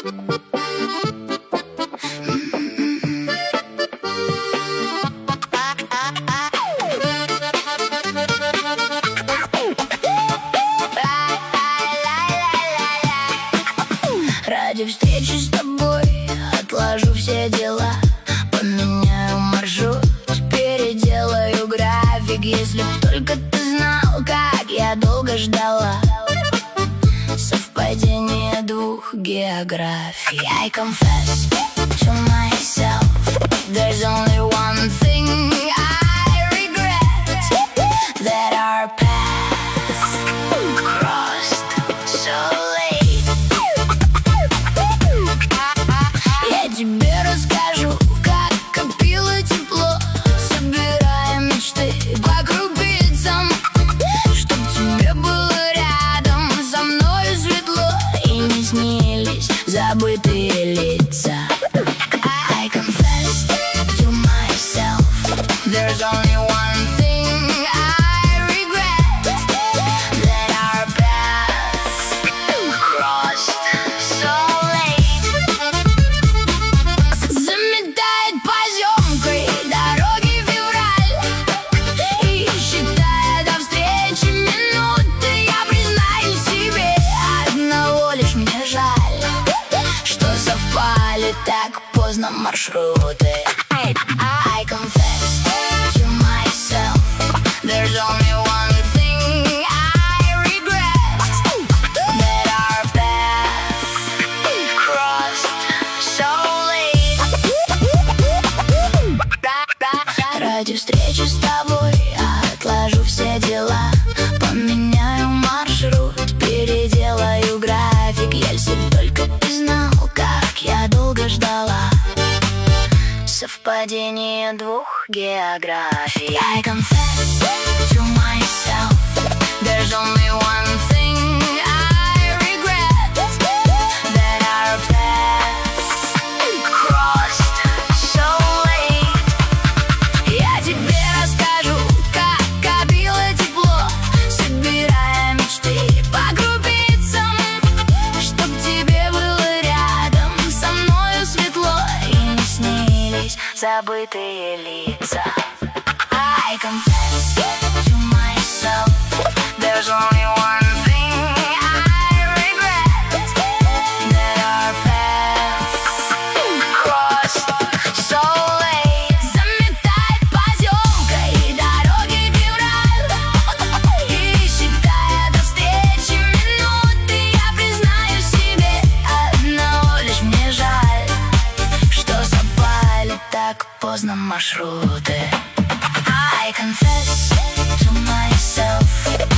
Ради встречи с тобой отложу все дела, поменяю маршрут, переделаю график. Если б только ты знал, как я долго ждала совпадение двух географий. I confess to myself, there's only one thing I regret, that our paths crossed so late. Я тебе расскажу, как копила тепло, собирая мечты по крупицам, чтоб тебе было рядом со мною светло и не снились забытые лица. I confess to myself, there's only one thing I regret, that our paths crossed so late. Заметает поземкой дороги февраль, и считая до встречи минуты, я признаюсь себе, одного лишь мне жаль, что совпали так поздно маршруты. I confess to myself, there's only one thing I regret, that our paths crossed so late. Ради встречи с тобой отложу все дела, поменяю маршрут, переделаю график. Если б только ты знал, как я долго ждала совпадение двух географий. I confess to myself, there's only one thing I regret, that our paths crossed so late. Я тебе расскажу, как копила тепло, собирая мечты по крупицам, чтоб тебе было рядом со мною светло и не снились забытые лица. I confess to myself, there's only one thing I regret, that our paths crossed so late. Заметает поземкой дороги февраль, и считая до встречи минуты, я признаю себе, одного лишь мне жаль, что совпали так поздно маршруты. I confess to myself,